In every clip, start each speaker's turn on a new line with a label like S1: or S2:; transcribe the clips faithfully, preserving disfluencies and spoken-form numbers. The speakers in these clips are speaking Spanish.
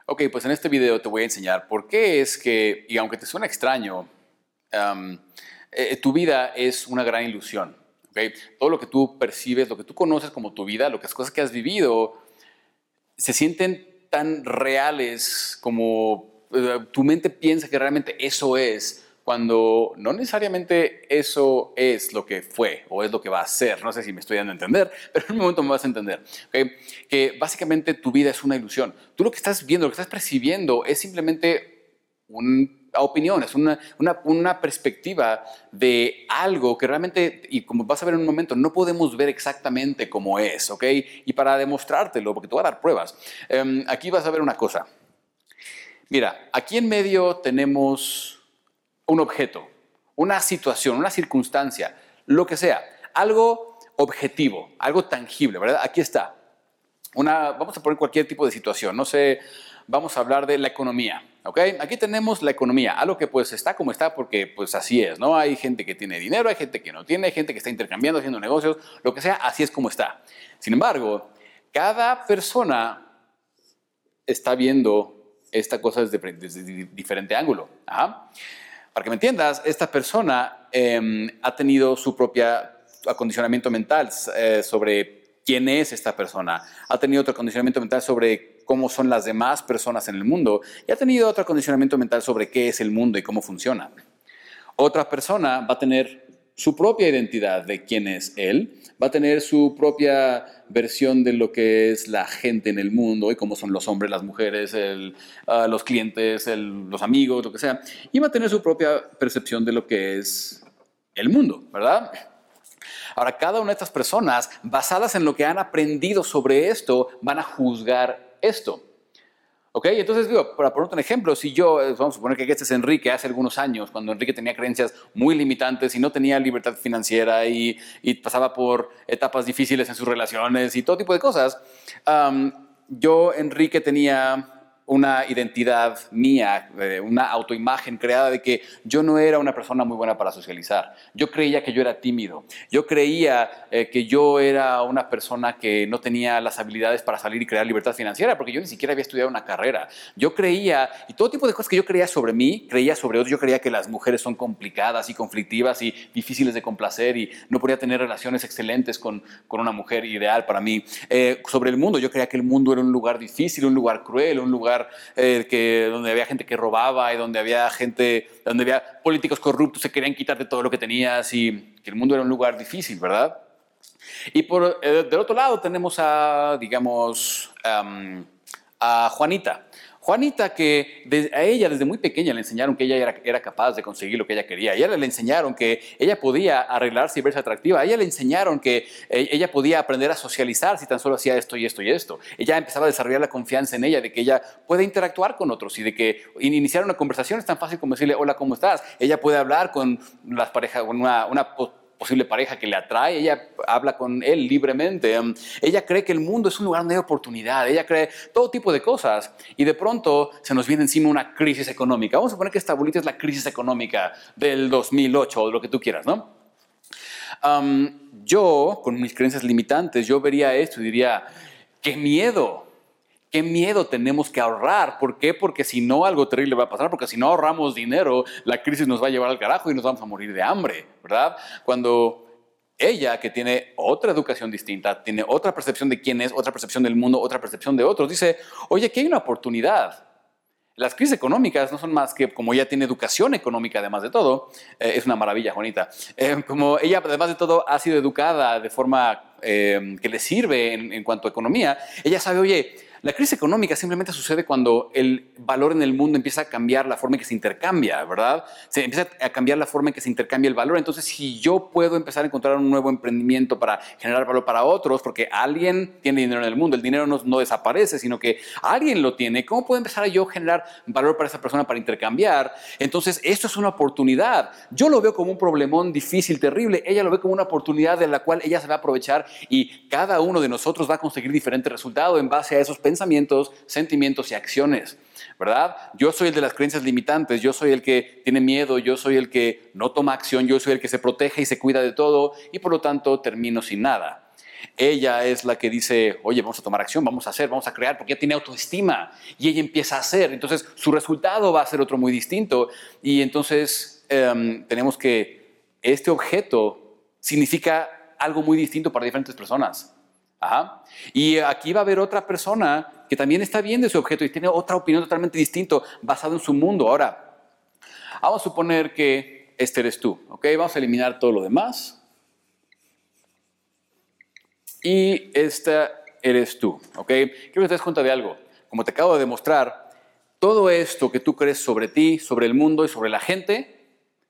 S1: Ok, pues en este video te voy a enseñar por qué es que, y aunque te suene extraño, um, eh, tu vida es una gran ilusión. ¿Okay? Todo lo que tú percibes, lo que tú conoces como tu vida, lo que las cosas que has vivido, se sienten tan reales como uh, tu mente piensa que realmente eso es, cuando no necesariamente eso es lo que fue o es lo que va a ser. No sé si me estoy dando a entender, pero en un momento me vas a entender. ¿Okay? Que básicamente tu vida es una ilusión. Tú lo que estás viendo, lo que estás percibiendo es simplemente una opinión, es una, una, una perspectiva de algo que realmente, y como vas a ver en un momento, no podemos ver exactamente cómo es, ¿ok? Y para demostrártelo, porque te voy a dar pruebas, um, aquí vas a ver una cosa. Mira, aquí en medio tenemos un objeto, una situación, una circunstancia, lo que sea, algo objetivo, algo tangible, ¿verdad? Aquí está. Una, vamos a poner cualquier tipo de situación, no sé, vamos a hablar de la economía, ¿ok? Aquí tenemos la economía, algo que pues está como está porque pues así es, ¿no? Hay gente que tiene dinero, hay gente que no tiene, hay gente que está intercambiando, haciendo negocios, lo que sea, así es como está. Sin embargo, cada persona está viendo esta cosa desde, desde diferente ángulo. Ajá. Para que me entiendas, esta persona eh, ha tenido su propio acondicionamiento mental eh, sobre quién es esta persona. Ha tenido otro acondicionamiento mental sobre cómo son las demás personas en el mundo. Y ha tenido otro acondicionamiento mental sobre qué es el mundo y cómo funciona. Otra persona va a tener su propia identidad de quién es él. Va a tener su propia versión de lo que es la gente en el mundo y cómo son los hombres, las mujeres, el, uh, los clientes, el, los amigos, lo que sea. Y va a tener su propia percepción de lo que es el mundo, ¿verdad? Ahora, cada una de estas personas, basadas en lo que han aprendido sobre esto, van a juzgar esto. ¿Ok? Entonces, digo, para ponerte un ejemplo, si yo, vamos a suponer que este es Enrique hace algunos años, cuando Enrique tenía creencias muy limitantes y no tenía libertad financiera y, y pasaba por etapas difíciles en sus relaciones y todo tipo de cosas, um, yo, Enrique, tenía una identidad mía, una autoimagen creada de que yo no era una persona muy buena para socializar. Yo creía que yo era tímido. Yo creía eh, que yo era una persona que no tenía las habilidades para salir y crear libertad financiera, porque yo ni siquiera había estudiado una carrera. Yo creía, y todo tipo de cosas que yo creía sobre mí, creía sobre otros. Yo creía que las mujeres son complicadas y conflictivas y difíciles de complacer y no podía tener relaciones excelentes con, con una mujer ideal para mí. Eh, sobre el mundo, yo creía que el mundo era un lugar difícil, un lugar cruel, un lugar Eh, que, donde había gente que robaba y donde había gente, donde había políticos corruptos que querían quitarte todo lo que tenías y que el mundo era un lugar difícil, ¿verdad? Y por, eh, del otro lado tenemos a, digamos, um, a Juanita. Juanita, que de, a ella desde muy pequeña le enseñaron que ella era, era capaz de conseguir lo que ella quería. A ella le enseñaron que ella podía arreglarse y verse atractiva. A ella le enseñaron que eh, ella podía aprender a socializar si tan solo hacía esto y esto y esto. Ella empezaba a desarrollar la confianza en ella de que ella puede interactuar con otros y de que iniciar una conversación es tan fácil como decirle, hola, ¿cómo estás? Ella puede hablar con las parejas, con una, una posible pareja que le atrae, ella habla con él libremente, um, ella cree que el mundo es un lugar de oportunidad, ella cree todo tipo de cosas y de pronto se nos viene encima una crisis económica. Vamos a suponer que esta bolita es la crisis económica del dos mil ocho o lo que tú quieras, ¿no? Um, yo, con mis creencias limitantes, yo vería esto y diría, ¡qué miedo! ¿Qué miedo tenemos que ahorrar? ¿Por qué? Porque si no, algo terrible va a pasar, porque si no ahorramos dinero, la crisis nos va a llevar al carajo y nos vamos a morir de hambre, ¿verdad? Cuando ella, que tiene otra educación distinta, tiene otra percepción de quién es, otra percepción del mundo, otra percepción de otros, dice, oye, aquí hay una oportunidad. Las crisis económicas no son más que, como ella tiene educación económica además de todo, eh, es una maravilla, Juanita, eh, como ella además de todo ha sido educada de forma eh, que le sirve en, en cuanto a economía, ella sabe, oye, la crisis económica simplemente sucede cuando el valor en el mundo empieza a cambiar la forma en que se intercambia, ¿verdad? Se empieza a cambiar la forma en que se intercambia el valor. Entonces, si yo puedo empezar a encontrar un nuevo emprendimiento para generar valor para otros, porque alguien tiene dinero en el mundo, el dinero no, no desaparece, sino que alguien lo tiene, ¿cómo puedo empezar a yo generar valor para esa persona para intercambiar? Entonces, esto es una oportunidad. Yo lo veo como un problemón difícil, terrible. Ella lo ve como una oportunidad de la cual ella se va a aprovechar y cada uno de nosotros va a conseguir diferentes resultados en base a esos pensamientos pensamientos, sentimientos y acciones, ¿verdad? Yo soy el de las creencias limitantes, yo soy el que tiene miedo, yo soy el que no toma acción, yo soy el que se protege y se cuida de todo y por lo tanto termino sin nada. Ella es la que dice, oye, vamos a tomar acción, vamos a hacer, vamos a crear, porque ella tiene autoestima y ella empieza a hacer. Entonces, su resultado va a ser otro muy distinto. Y entonces, um, tenemos que este objeto significa algo muy distinto para diferentes personas. Ajá. Y aquí va a haber otra persona que también está viendo ese objeto y tiene otra opinión totalmente distinta basada en su mundo. Ahora, vamos a suponer que este eres tú, ¿ok? Vamos a eliminar todo lo demás. Y esta eres tú, ¿ok? Quiero que te des cuenta de algo. Como te acabo de demostrar, todo esto que tú crees sobre ti, sobre el mundo y sobre la gente,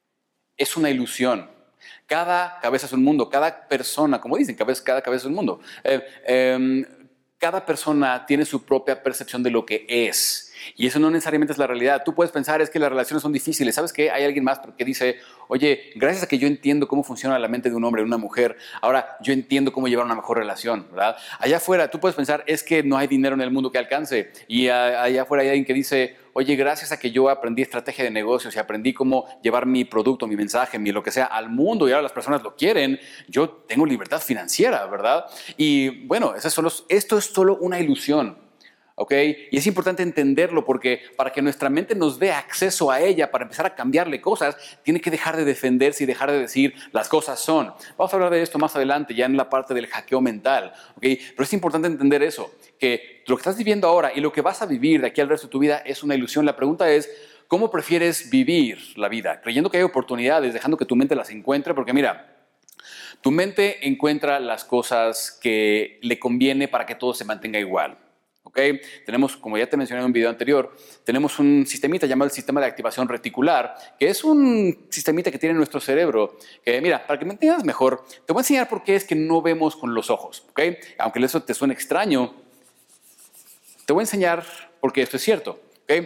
S1: es una ilusión. Cada cabeza es un mundo, cada persona, como dicen, cada cabeza es un mundo. Eh, eh, cada persona tiene su propia percepción de lo que es. Y eso no necesariamente es la realidad. Tú puedes pensar, es que las relaciones son difíciles. ¿Sabes qué? Hay alguien más que dice, oye, gracias a que yo entiendo cómo funciona la mente de un hombre y una mujer, ahora yo entiendo cómo llevar una mejor relación, ¿verdad? Allá afuera, tú puedes pensar, es que no hay dinero en el mundo que alcance. Y allá afuera hay alguien que dice, oye, gracias a que yo aprendí estrategia de negocios y aprendí cómo llevar mi producto, mi mensaje, mi lo que sea al mundo y ahora las personas lo quieren, yo tengo libertad financiera, ¿verdad? Y bueno, eso es solo, esto es solo una ilusión. ¿Ok? Y es importante entenderlo porque para que nuestra mente nos dé acceso a ella, para empezar a cambiarle cosas, tiene que dejar de defenderse y dejar de decir las cosas son. Vamos a hablar de esto más adelante, ya en la parte del hackeo mental. ¿Ok? Pero es importante entender eso, que lo que estás viviendo ahora y lo que vas a vivir de aquí al resto de tu vida es una ilusión. La pregunta es, ¿cómo prefieres vivir la vida? Creyendo que hay oportunidades, dejando que tu mente las encuentre, porque mira, tu mente encuentra las cosas que le conviene para que todo se mantenga igual. Okay. Tenemos, como ya te mencioné en un video anterior, tenemos un sistemita llamado el sistema de activación reticular, que es un sistemita que tiene nuestro cerebro. Que, mira, para que me entiendas mejor, te voy a enseñar por qué es que no vemos con los ojos. ¿Okay? Aunque eso te suene extraño, te voy a enseñar por qué esto es cierto. ¿Okay?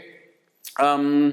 S1: Um,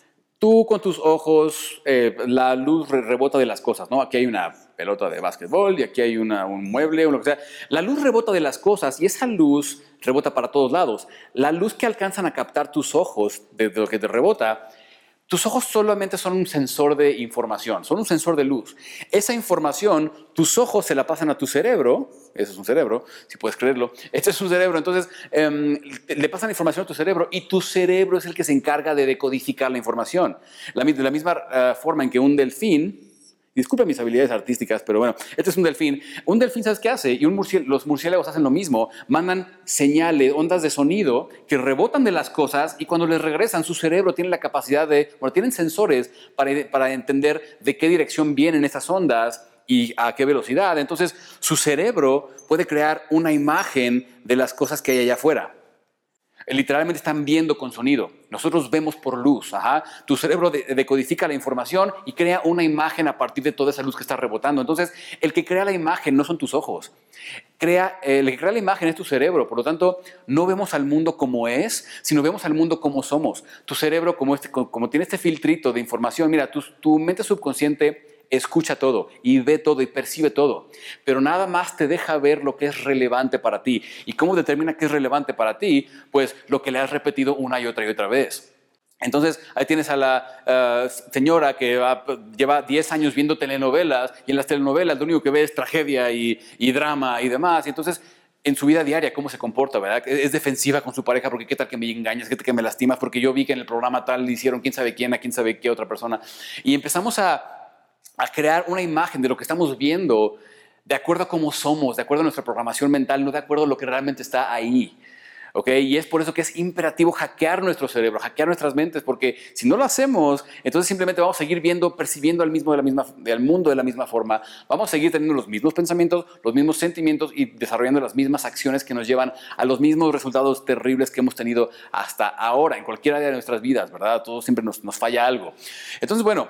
S1: tú con tus ojos, eh, la luz re rebota de las cosas, ¿no? Aquí hay una pelota de básquetbol y aquí hay una, un mueble o lo que sea. La luz rebota de las cosas y esa luz rebota para todos lados. La luz que alcanzan a captar tus ojos de, de lo que te rebota, tus ojos solamente son un sensor de información, son un sensor de luz. Esa información, tus ojos se la pasan a tu cerebro, ese es un cerebro, si puedes creerlo, este es un cerebro, entonces um, le pasan información a tu cerebro y tu cerebro es el que se encarga de decodificar la información. La, de la misma uh, forma en que un delfín, disculpa mis habilidades artísticas, pero bueno, este es un delfín. Un delfín, ¿sabes qué hace? Y un murci- los murciélagos hacen lo mismo. Mandan señales, ondas de sonido que rebotan de las cosas y cuando les regresan, su cerebro tiene la capacidad de, bueno, tienen sensores para, para entender de qué dirección vienen esas ondas y a qué velocidad. Entonces, su cerebro puede crear una imagen de las cosas que hay allá afuera. Literalmente están viendo con sonido. Nosotros vemos por luz. Ajá. Tu cerebro de decodifica la información y crea una imagen a partir de toda esa luz que está rebotando. Entonces, el que crea la imagen no son tus ojos. Crea, el que crea la imagen es tu cerebro. Por lo tanto, no vemos al mundo como es, sino vemos al mundo como somos. Tu cerebro, como, este, como tiene este filtrito de información, mira, tu, tu mente subconsciente escucha todo y ve todo y percibe todo, pero nada más te deja ver lo que es relevante para ti. ¿Y cómo determina qué es relevante para ti? Pues lo que le has repetido una y otra y otra vez. Entonces, ahí tienes a la uh, señora que va, lleva diez años viendo telenovelas y en las telenovelas lo único que ve es tragedia y, y drama y demás. Y entonces, en su vida diaria, ¿cómo se comporta, verdad? Es defensiva con su pareja porque qué tal que me engañas, qué tal que me lastimas, porque yo vi que en el programa tal le hicieron quién sabe quién a quién sabe qué otra persona. Y empezamos a a crear una imagen de lo que estamos viendo de acuerdo a cómo somos, de acuerdo a nuestra programación mental, no de acuerdo a lo que realmente está ahí. ¿Okay? Y es por eso que es imperativo hackear nuestro cerebro, hackear nuestras mentes, porque si no lo hacemos, entonces simplemente vamos a seguir viendo, percibiendo al, mismo de la misma, al mundo de la misma forma, vamos a seguir teniendo los mismos pensamientos, los mismos sentimientos y desarrollando las mismas acciones que nos llevan a los mismos resultados terribles que hemos tenido hasta ahora, en cualquier área de nuestras vidas, ¿verdad? Todo siempre nos, nos falla algo. Entonces, bueno,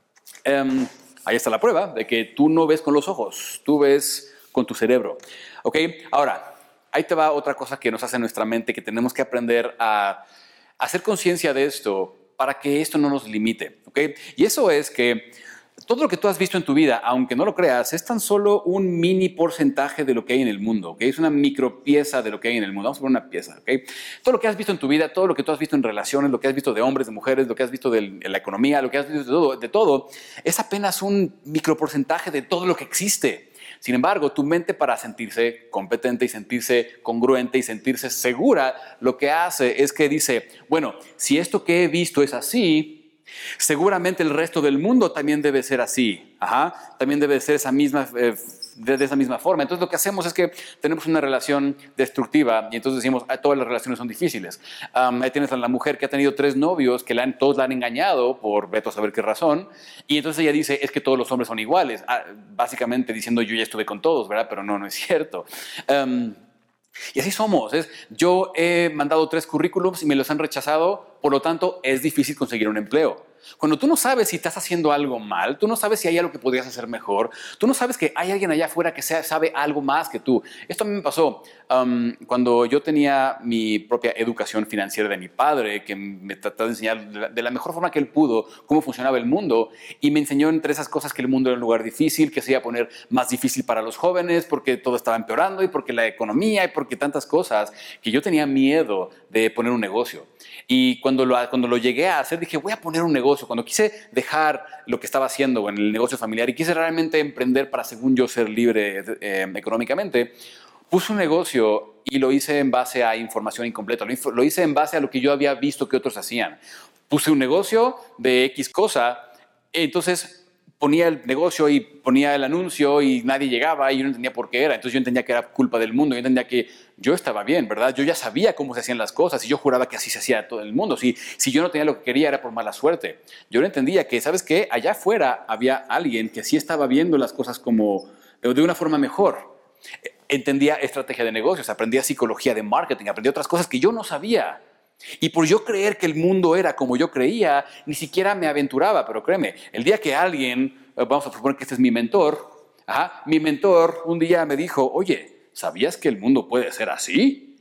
S1: um, ahí está la prueba de que tú no ves con los ojos, tú ves con tu cerebro. ¿Ok? Ahora, ahí te va otra cosa que nos hace nuestra mente, que tenemos que aprender a, a hacer conciencia de esto para que esto no nos limite. ¿Ok? Y eso es que todo lo que tú has visto en tu vida, aunque no lo creas, es tan solo un mini porcentaje de lo que hay en el mundo. ¿Ok? Es una micropieza de lo que hay en el mundo. Vamos a poner una pieza. ¿Ok? Todo lo que has visto en tu vida, todo lo que tú has visto en relaciones, lo que has visto de hombres, de mujeres, lo que has visto de la economía, lo que has visto de todo, de todo es apenas un microporcentaje de todo lo que existe. Sin embargo, tu mente, para sentirse competente y sentirse congruente y sentirse segura, lo que hace es que dice, bueno, si esto que he visto es así, seguramente el resto del mundo también debe ser así. Ajá. También debe ser esa misma, eh, de, de esa misma forma. Entonces lo que hacemos es que tenemos una relación destructiva y entonces decimos, ah, todas las relaciones son difíciles. Um, ahí tienes a la mujer que ha tenido tres novios que la han, todos la han engañado por veto a saber qué razón, y entonces ella dice, es que todos los hombres son iguales. Ah, básicamente diciendo, yo ya estuve con todos, ¿verdad? Pero no, no es cierto. Um, Y así somos. Es, yo he mandado tres currículums y me los han rechazado, por lo tanto es difícil conseguir un empleo. Cuando tú no sabes si estás haciendo algo mal, tú no sabes si hay algo que podrías hacer mejor, tú no sabes que hay alguien allá afuera que sea, sabe algo más que tú. Esto a mí me pasó um, cuando yo tenía mi propia educación financiera de mi padre, que me trató de enseñar de la, de la mejor forma que él pudo cómo funcionaba el mundo, y me enseñó entre esas cosas que el mundo era un lugar difícil, que se iba a poner más difícil para los jóvenes porque todo estaba empeorando y porque la economía y porque tantas cosas, que yo tenía miedo de poner un negocio. Y cuando lo, cuando lo llegué a hacer, dije, voy a poner un negocio. Cuando quise dejar lo que estaba haciendo en el negocio familiar y quise realmente emprender para, según yo, ser libre eh, económicamente, puse un negocio y lo hice en base a información incompleta. Lo, lo hice en base a lo que yo había visto que otros hacían. Puse un negocio de X cosa, entonces ponía el negocio y ponía el anuncio y nadie llegaba y yo no entendía por qué era. Entonces yo entendía que era culpa del mundo, yo entendía que yo estaba bien, ¿verdad? Yo ya sabía cómo se hacían las cosas y yo juraba que así se hacía todo el mundo. Si, si yo no tenía lo que quería era por mala suerte. Yo no entendía que, ¿sabes qué? Allá afuera había alguien que sí estaba viendo las cosas como de una forma mejor. Entendía estrategia de negocios, aprendía psicología de marketing, aprendí otras cosas que yo no sabía. Y por yo creer que el mundo era como yo creía, ni siquiera me aventuraba. Pero créeme, el día que alguien, vamos a suponer que este es mi mentor, ajá, mi mentor un día me dijo, oye, ¿sabías que el mundo puede ser así?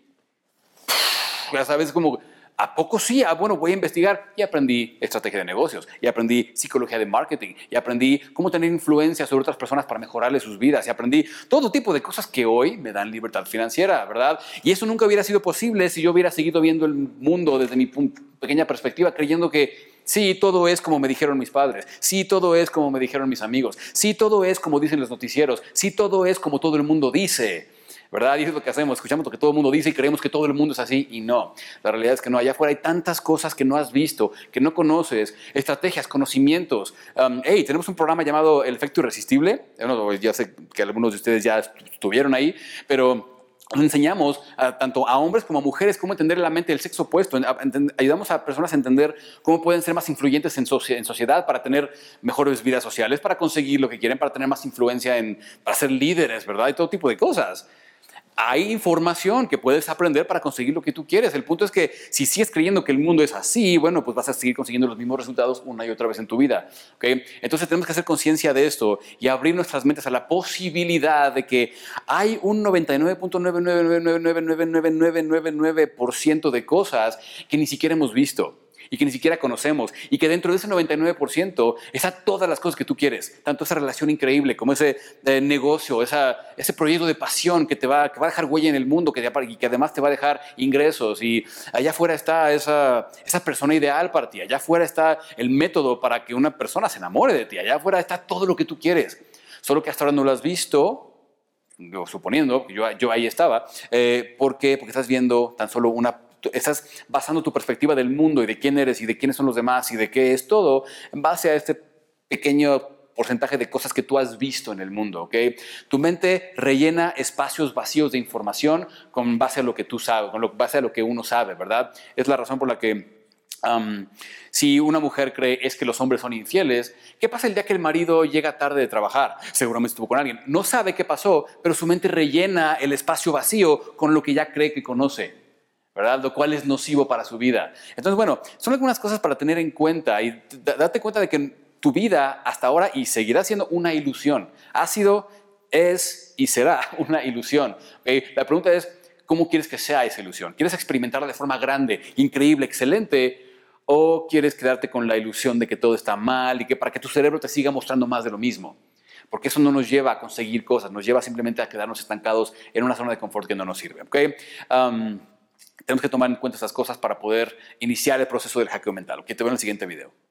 S1: Ya sabes, como, ¿a poco sí? Ah, bueno, voy a investigar. Y aprendí estrategia de negocios, y aprendí psicología de marketing, y aprendí cómo tener influencia sobre otras personas para mejorarles sus vidas, y aprendí todo tipo de cosas que hoy me dan libertad financiera, ¿verdad? Y eso nunca hubiera sido posible si yo hubiera seguido viendo el mundo desde mi pequeña perspectiva, creyendo que sí, todo es como me dijeron mis padres, sí, todo es como me dijeron mis amigos, sí, todo es como dicen los noticieros, sí, todo es como todo el mundo dice. ¿Verdad? Y eso es lo que hacemos, escuchamos lo que todo el mundo dice y creemos que todo el mundo es así, y no. La realidad es que no, allá afuera hay tantas cosas que no has visto, que no conoces, estrategias, conocimientos. Um, hey, tenemos un programa llamado El Efecto Irresistible. Bueno, ya sé que algunos de ustedes ya estuvieron ahí, pero nos enseñamos a, tanto a hombres como a mujeres cómo entender la mente del sexo opuesto. A, a, ayudamos a personas a entender cómo pueden ser más influyentes en, soci en sociedad para tener mejores vidas sociales, para conseguir lo que quieren, para tener más influencia, en, para ser líderes, ¿verdad? Y todo tipo de cosas. Hay información que puedes aprender para conseguir lo que tú quieres. El punto es que si sigues creyendo que el mundo es así, bueno, pues vas a seguir consiguiendo los mismos resultados una y otra vez en tu vida. ¿Okay? Entonces tenemos que hacer conciencia de esto y abrir nuestras mentes a la posibilidad de que hay un noventa y nueve punto nueve nueve nueve nueve nueve nueve nueve nueve nueve nueve por ciento de cosas que ni siquiera hemos visto y que ni siquiera conocemos, y que dentro de ese noventa y nueve por ciento están todas las cosas que tú quieres, tanto esa relación increíble como ese eh, negocio, esa, ese proyecto de pasión que te va, que va a dejar huella en el mundo, que, y que además te va a dejar ingresos, y allá afuera está esa, esa persona ideal para ti, allá afuera está el método para que una persona se enamore de ti, allá afuera está todo lo que tú quieres, solo que hasta ahora no lo has visto, suponiendo que yo, yo ahí estaba. Eh, ¿Por qué? Porque estás viendo tan solo una. Estás basando tu perspectiva del mundo y de quién eres y de quiénes son los demás y de qué es todo en base a este pequeño porcentaje de cosas que tú has visto en el mundo, ¿ok? Tu mente rellena espacios vacíos de información con base a lo que tú sabes, con base a lo que uno sabe, ¿verdad? Es la razón por la que Um, si una mujer cree es que los hombres son infieles, ¿qué pasa el día que el marido llega tarde de trabajar? Seguramente estuvo con alguien. No sabe qué pasó, pero su mente rellena el espacio vacío con lo que ya cree que conoce, ¿verdad? Lo cual es nocivo para su vida. Entonces, bueno, son algunas cosas para tener en cuenta y date cuenta de que tu vida hasta ahora y seguirá siendo una ilusión. Ha sido, es y será una ilusión. ¿Okay? La pregunta es, ¿cómo quieres que sea esa ilusión? ¿Quieres experimentarla de forma grande, increíble, excelente? ¿O quieres quedarte con la ilusión de que todo está mal y que para que tu cerebro te siga mostrando más de lo mismo? Porque eso no nos lleva a conseguir cosas, nos lleva simplemente a quedarnos estancados en una zona de confort que no nos sirve. ¿Okay? Um, tenemos que tomar en cuenta esas cosas para poder iniciar el proceso del hackeo mental. Okay, te veo en el siguiente video.